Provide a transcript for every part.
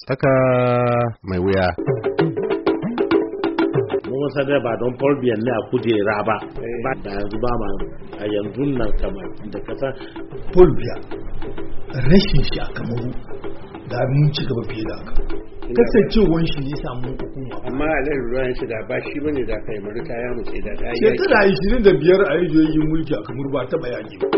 Tsaka mai wuya. Mun sadar ba don Paul Biya ne a kujera ba. Ba da yanzu ba ma a yanzu nan kamar da kasa Paul Biya rashin shi a Kamaru da mun ci gaba fiye da haka. Kasancewar shi ne samu hukuma. Amma a ruwan shi da ba shi bane da kai maruta ya mutse da ta yi. Shekara 25 a yi mulki a Kamaru ba taɓa yaƙi ba.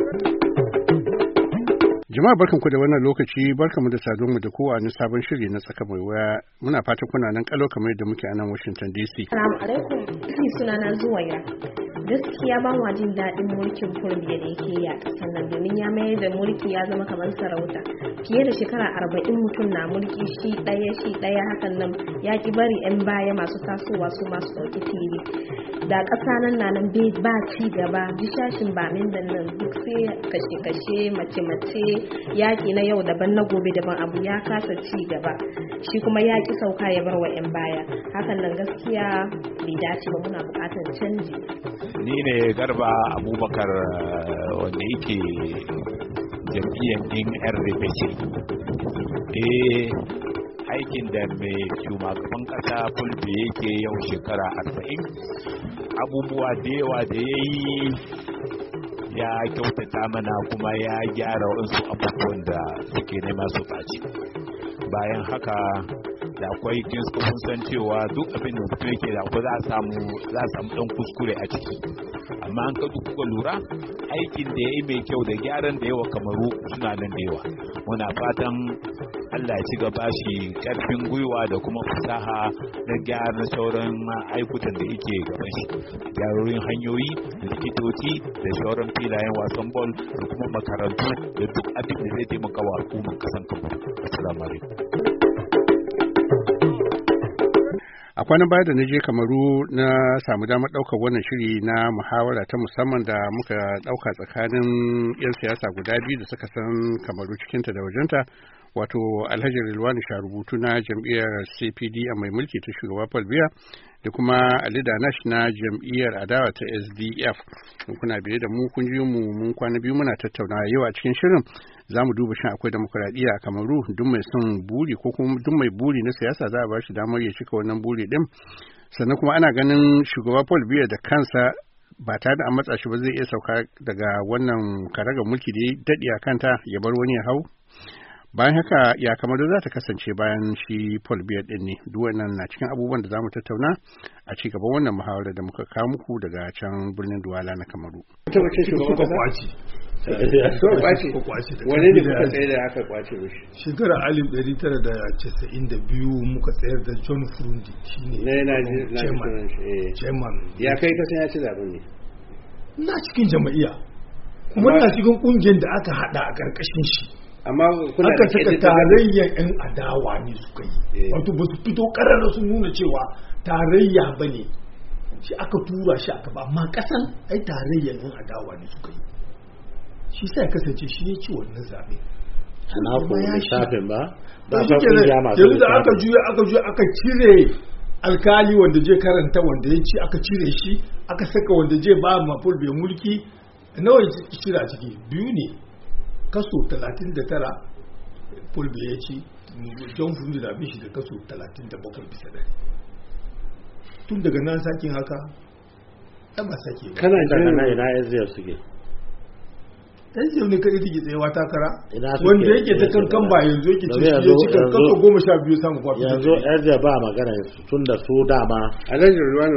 Jama'a barkanku da wannan lokaci, barkanmu da saduwa da kowa na sabon shiri na tsaka mai waya. Muna fatan kuna nan kalau kamar yadda muke a nan Washington DC. Assalamu alaikum. Sunana Zuwaira. Gaskiya ba ma jin daɗin mulkin Fulbiya da yake yi a ƙasar nan domin ya mayar da mulki ya zama kamar sarauta. Fiye da shekara 40 mutum na mulki shi ɗaya hakan nan ya ki bari 'yan baya masu tasowa su masu ɗauki fili. Da ƙasa nan ba ci gaba, bishashin ba min da nan duk sai kashe-kashe mace-mace yaƙi na yau daban na gobe daban abu ya kasa ci gaba. Shi kuma ya ki sauka ya bar wa 'yan baya. Hakan nan gaskiya bai dace ba, muna buƙatar canji. Ni ne Garba Abubakar wanda yake jam'iyyar din RDPC. Aikin da mai shugaban kasa Fulbe yake yau shekara 40 abubuwa da yawa da ya yi ya kyautata mana kuma ya gyara wasu abubuwan da suke nema su ɓaci. Bayan haka da akwai kun san cewa duk abin da mutum yake da akwai za a samu dan kuskure a ciki, amma an ka kuka lura aikin da ya yi mai kyau da gyaran da yawa Kamaru suna nan da yawa. Muna fatan Allah ya ci gaba shi karfin gwiwa da kuma fasaha na gyaran sauran aikutan da yake gaban shi, gyarorin hanyoyi da likitoci da sauran filayen wasan bol da kuma makarantu da duk abin da zai taimaka wa al'ummar kasan Kamaru. Assalamu alaikum. A kwanan baya da na je Kamaru na samu damar ɗaukar wannan shiri na muhawara ta musamman da muka ɗauka tsakanin 'yan siyasa guda biyu da suka san Kamaru cikinta da wajenta, wato Alhaji Rilwani Sharubutu na jam'iyyar CPD a mai mulki ta shugaba Paul Biya da kuma Ali Danash na jam'iyyar adawa ta SDF. Kuna biye da mu kun ji mu mun kwana biyu muna tattaunawa yau a cikin shirin za mu duba shin akwai demokuraɗiyya a Kamaru. Duk mai son buri ko kuma duk mai buri na siyasa za a ba shi damar ya cika wannan buri din. Sannan kuma ana ganin shugaba Paul Biya da kansa ba tare da an matsa shi ba zai iya sauka daga wannan karagar mulki da ya daɗe a kanta ya bar wani ya hau. Bayan haka ya Kamaru za ta kasance bayan shi Paul Biya din ne. Duk wannan na cikin abubuwan da za mu tattauna a ci gaban wannan muhawara da muka kawo muku daga can birnin Duwala na Kamaru. Wane ne kuka tsaye da aka kwace mishi? Shekarar 1992 muka tsayar da John Frundi shine chairman. Ya kai kasan ya ci zaben ne? Na cikin jama'iyya kuma na cikin kungiyar da aka hada a karkashin shi. Amma kuna aka saka tarayyar 'yan adawa ne suka yi, wato ba su fito karara sun nuna cewa tarayya ba ne, shi aka tura shi aka ba, amma kasan ai tarayyar 'yan adawa ne suka yi, shi sai kasance shi ne ci wannan zaɓe. Ana kuma shafin ba ba shi ke yanzu da aka juya aka cire alkali wanda je karanta wanda ya ci, aka cire shi aka saka wanda je ba ma Paul Biya mulki. Nawa ya cire a ciki? Biyu ne, kaso 39 Paul Biya ya ci, John Frundi da bin shi da kaso 37%. Tun daga nan sakin haka ba sake ba. Kana jin ina SDF suke? SDF ne kai take tsayawa takara wanda yake ta kankan ba yanzu yake ce ya ci kaso 12 samu kwafi. Yanzu SDF ba magana tun da su dama. Alhaji Rilwani,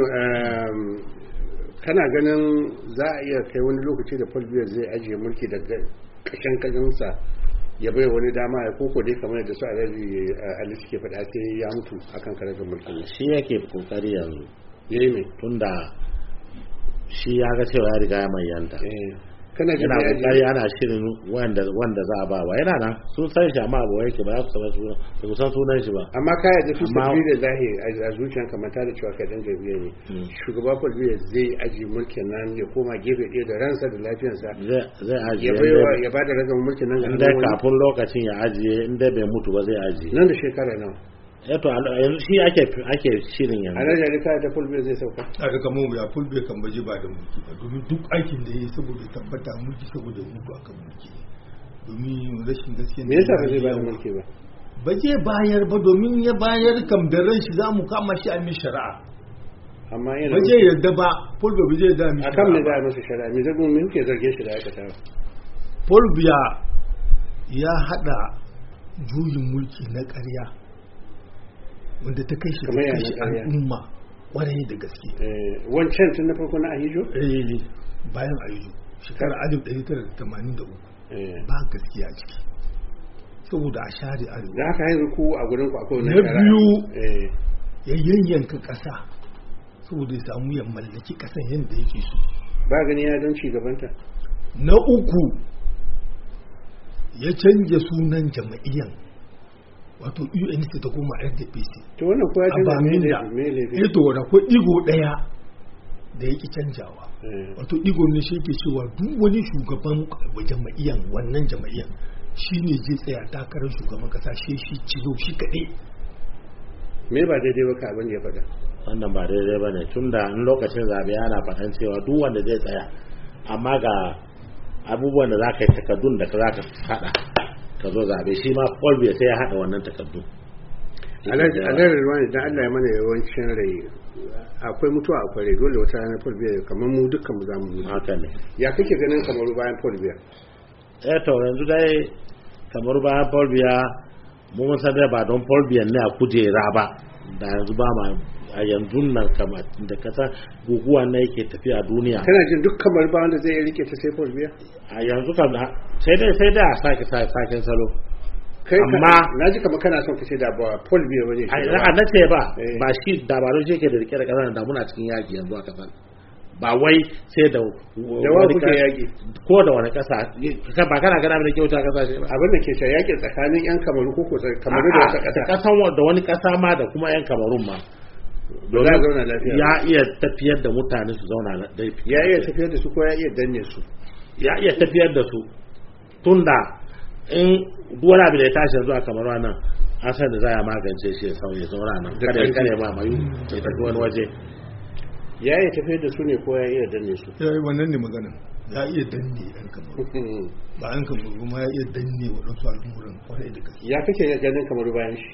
kana ganin za a iya kai wani lokaci da Paul Biya zai ajiye mulki daga kashin kajansa ya bai wani dama ya koko dai kamar da su Alhaji Ali suke faɗa sai ya mutu akan karagar mulki? Shi yake kokari yanzu yayi mai tunda shi ya ga cewa ya riga ya mayanta. Kana jin yana kokari ana shirin wanda za a ba wa yana nan sun san shi amma abu yake ba su san sunan shi ba. Amma ka yarda su sabbi da zahi a zuciyanka mata da cewa kai dan gabiya ne. Shugaba Paul Biya zai aji mulkin nan ya koma gefe ɗaya da ransa da lafiyarsa. Zai ajiye. Ya ba da ragar mulkin nan ga inda kafin lokacin ya ajiye, inda bai mutu ba zai ajiye. Nan da shekara nawa? To yanzu shi ake shirin yanzu. Alhaji Ali ka da Paul Biya zai sauka? A daga mu ya Paul Biya kan baje ba da mulki ba, domin duk aikin da ya yi saboda tabbata mulki saboda mutu akan mulki, domin rashin gaskiya. Me yasa ba zai ba da mulki ba? ba zai bayar ba, domin ya bayar kam da ran shi za mu kama shi a mi shari'a. Amma yana ba zai yarda ba, Paul Biya ba zai yarda mi shari'a. akan me za a masa shari'a, me zagun min ke zarge shi da aikata. Paul Biya ya hada juyin mulki na ƙarya wanda ta kai shi da kashi al'umma kwarai da gaske. Wancan tun na farko na Ahijo? Bayan Ahijo shekarar 1983 ba gaskiya ciki, saboda a share arewa. Da haka yanzu ku a gurin ku akwai na biyu ya yanyanka ƙasa saboda ya samu ya mallaki ƙasan yadda yake so. Ba gani ya don ci gabanta. Na uku ya canja sunan jama'iyyan, wato UNC ta koma RDPC. To wannan ko ya canza me laifi? To da ko digo daya da yake canjawa. Wato digo ne shi yake cewa duk wani shugaban jama'iyyan, wannan jama'iyyan shine zai tsaya takarar shugaban kasa, shi cilo shi kadai. Me ba daidai ba ka abin da ya faɗa? Wannan ba daidai ba ne, tunda in lokacin zabe ana faɗan cewa duk wanda zai tsaya, amma ga abubuwan da za ka yi takardun da za ka haɗa ka zo zabe, shi ma Paul Biya sai ya haɗa wannan takardun. Alhaji Ruwan, idan Allah ya mana yawancin rai, akwai mutuwa akwai rai, dole wata ranar Paul Biya kamar mu dukkan mu za mu mutu. Haka ne. Ya kake ganin Kamaru bayan Paul Biya? To yanzu dai Kamaru bayan Paul Biya, mun san dai ba don Paul Biya ne a kujera ba, da yanzu ba ma a yanzu nan kamar da kasa guguwa na yake tafiya duniya. Kana jin duk kamar ba wanda zai rike ta sai Paul Biya? A yanzu kam sai dai a sake salo. Amma na ji kamar kana son ka ce da ba Paul Biya bane. A na ce ba shi dabarun shi ke da rike da kasa da muna cikin yaki yanzu a kasan. Ba wai sai da wani kuke yaki ko da wani kasa ba kana gana mai kyauta kasashe ba. Abin da ke cewa yaki tsakanin yan Kamaru ko Kamaru da wata kasa. Kasan da wani kasa ma da kuma yan Kamarun ma. Ya iya tafiyar da mutane su zauna lafiya. Ya iya tafiyar da su ko ya iya danne su? Ya iya tafiyar da su, tunda in duwara abu da ya tashi zuwa kamar nan an san da za a magance shi ya zauna nan kada ya kare ma mayu ya tafi wani waje. Ya iya tafiyar da su ne ko ya iya danne su? Ya yi wannan ne maganin, ya iya danne yan Kamaru ba yan Kamaru ma ya iya danne waɗansu al'umuran kwarai da gaske. Ya kake ganin Kamaru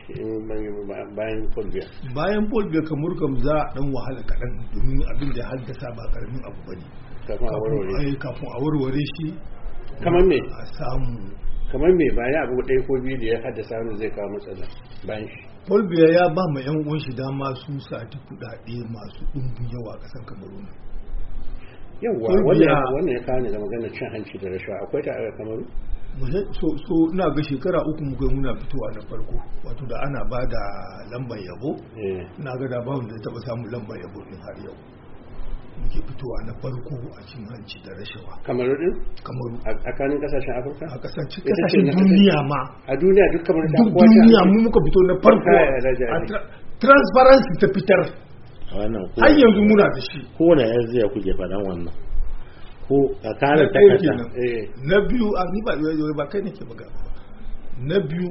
bayan Paul Biya? Bayan Paul Biya Kamaru kam za a dan wahala kaɗan, domin abin da ya haddasa ba karamin abu ba ne. Kafin a warware shi. Kamar me? A samu. Kamar me bayan abu ɗaya ko biyu da ya haddasa wani zai kawo matsala bayan shi? Paul Biya ya ba ma yan uwan shi dama su sati kuɗaɗe masu ɗumbin yawa a ƙasar Kamaru. Yawwa wannan ya kawo ne da maganar cin hanci da rashawa, akwai ta a Kamaru? So ina ga shekara uku muka muna fitowa na farko, wato da ana ba da lambar yabo, ina ga da bawon da taɓa samun lambar yabo ɗin har yau. Muke fitowa na farko a cin hanci da rashawa. Kamaru din? Kamaru. A tsakanin kasashen Afirka? A kasashen duniya ma. A duniya duk kamar ta duk duniya mu muka fito na farko. Transparency ta fitar. Har yanzu muna da shi. Ko na yanzu ya kuke faɗan wannan. Ko tsakanin takarda. Na biyu a ni ba kai nake magana ba. Na biyu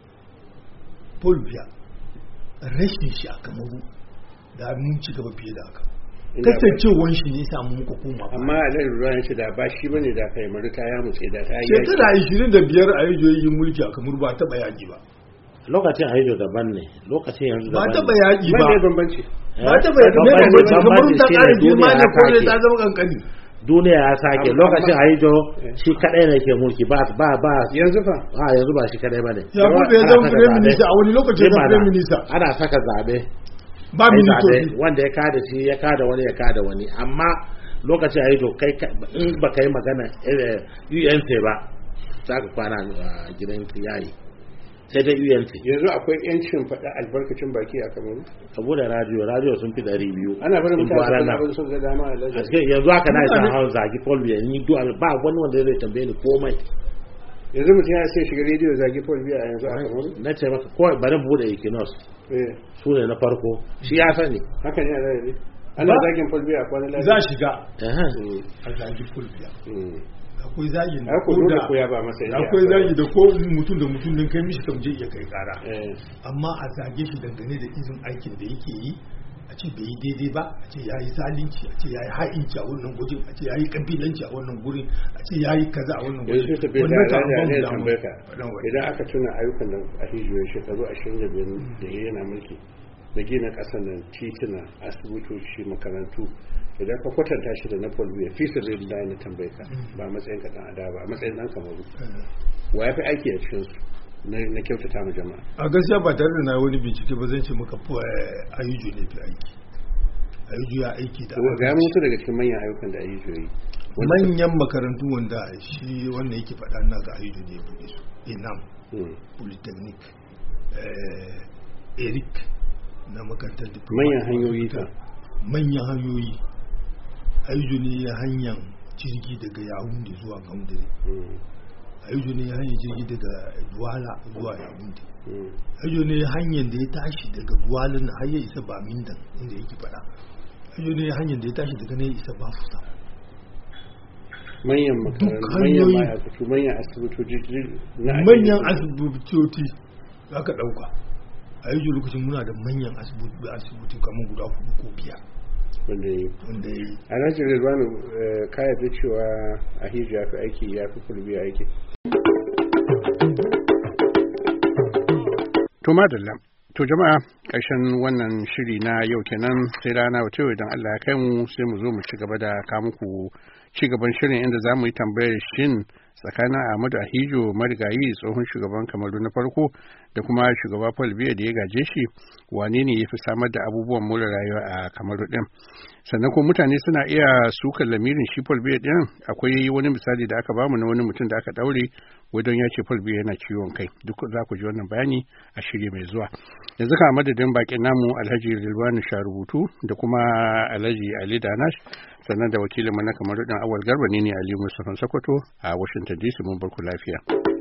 Paul Biya rashin shi a Kamaru da mun ci gaba fiye da haka. Kasancewar shi ne samu muka koma. Amma a nan ruwa ya ce da ba shi bane da kai marita ya mutse da ta yi. Shekara 25 a yi mulki a Kamaru ba taɓa yaƙi ba. Lokacin a yi daban ne, lokacin yanzu daban ne. Ba taɓa yaƙi ba. Ba bambanci. Ba taɓa yaƙi ba. Kamaru ta ƙara girma ne ko ne ta zama kankani. Duniya ya sake lokacin Haijo shi kadai ne ke mulki ba yanzu fa yanzu ba shi kadai bane. Ya bude ya zama prime minister a wani lokacin da prime minister ana saka zabe ba ministoci wanda ya kada shi ya kada wani ya kada wani, amma lokacin Haijo kai in ba kai magana UNC ba za ka kwana a gidan yayi sai dai UNC. Yanzu akwai yancin faɗa albarkacin baki a Kamaru saboda radio sun fi 200 ana barin mutane na abin sun ga dama a lafiya. Yanzu haka na san hawan zagi Paul Biya ni dual ba wani wanda zai tambaye ni komai. Yanzu mutum ya sai shiga rediyo zagi Paul Biya a yanzu a Kamaru. Na ce maka kawai bari bude Equinos su ne na farko shi ya sani haka ne a zai ana zagin Paul Biya a kwanan lafiya za shiga a zagi Paul Biya. Akwai zagi da akwai zagi da ko mutum da mutum din kai mishi tamje ya kai kara, amma a zage shi dangane da izin aikin da yake yi a ce bai yi daidai ba, a ce ya yi zalunci, a ce ya yi ha'inci a wannan gurin, a ce ya yi kabilanci a wannan gurin, a ce ya yi kaza a wannan gurin. Wannan ta idan aka tuna ayyukan da Ahijo ya shekaru 25 da yana mulki da gina ƙasar nan, tituna, asibitoci, makarantu, idan ka kwatanta shi da na Paul Biya fi sirri da na tambaye ka ba matsayin ka dan adawa ba, matsayin dan Kamaru, wa ya fi aiki a cikin su na kyautata ma jama'a? A gaskiya ba tare da na wani bincike ba zan ce maka Ahijo ne fi aiki. Ahijo ya aiki da ga mutu daga cikin manyan ayyukan da Ahijo yi. Manyan makarantu wanda shi wannan yake faɗa na ga Ahijo ne ya buɗe su. Inam, Polytechnic, Eric na makarantar diploma. Manyan hanyoyi ta. Manyan hanyoyi. Ahijo ne ya hanyar jirgi daga Yaounde zuwa Gaundare. Ahijo ne ya hanyar jirgi daga Douala zuwa Yaounde. Ahijo ne ya hanyar da ya tashi daga Douala na har ya isa Bamindan inda yake faɗa. Ahijo ne ya hanyar da ya tashi daga ne ya isa Bafuta. Manyan makarantu, manyan asibitoci manyan asibitoci za ka ɗauka. Ahijo lokacin muna da manyan asibiti kamar guda 4 ko 5 wanda ya yi. A Najeriya Rilwanu ka yarda cewa Ahijo ya fi aiki, ya fi Paul Biya aiki? To madalla, to jama'a ƙarshen wannan shiri na yau kenan, sai rana wata idan Allah ya kai mu sai mu zo mu ci gaba da kawo muku ci gaban shirin, inda za mu yi tambayar shin tsakanin Ahmadu Ahijo marigayi tsohon shugaban Kamaru na farko da kuma shugaba Paul Biya da ya gaje shi, wane ne ya fi samar da abubuwan more rayuwa a Kamaru din? Sannan ko mutane suna iya sukan lamirin shi Paul Biya din. Akwai wani misali da aka bamu na wani mutum da aka daure wadon ya ce Paul Biya yana ciwon kai. Duk za ku ji wannan bayani a shirye mai zuwa. Yanzu ka madadin bakin namu Alhaji Rilwanu Sharubutu da kuma Alhaji Ali Danash, sannan da wakilinmu na Kamaru din Awal Garba ne Ali Mustapha Sokoto a Washington DC. Mun barku lafiya.